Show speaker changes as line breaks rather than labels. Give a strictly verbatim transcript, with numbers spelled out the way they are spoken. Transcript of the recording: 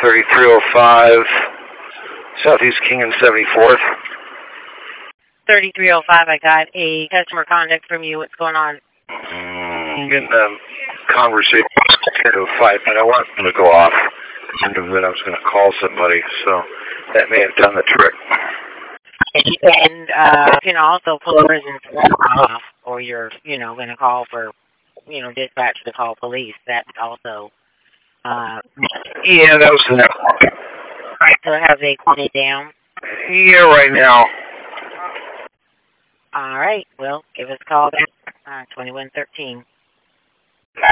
thirty-three oh five, Southeast King and seventy-fourth.
thirty-three oh five, I got a customer contact from you. What's going on?
Mm, getting a conversation to a fight, but I want them to go off. And then I was going to call somebody, so that may have done the trick.
And uh, you can also pull over and off, or you're, you know, going to call for, you know, dispatch to call police. That's also. Uh,
yeah, that was the next one.
Right, so have they put it down?
Yeah, right now.
All right, well, give us a call back. Uh, twenty-one thirteen.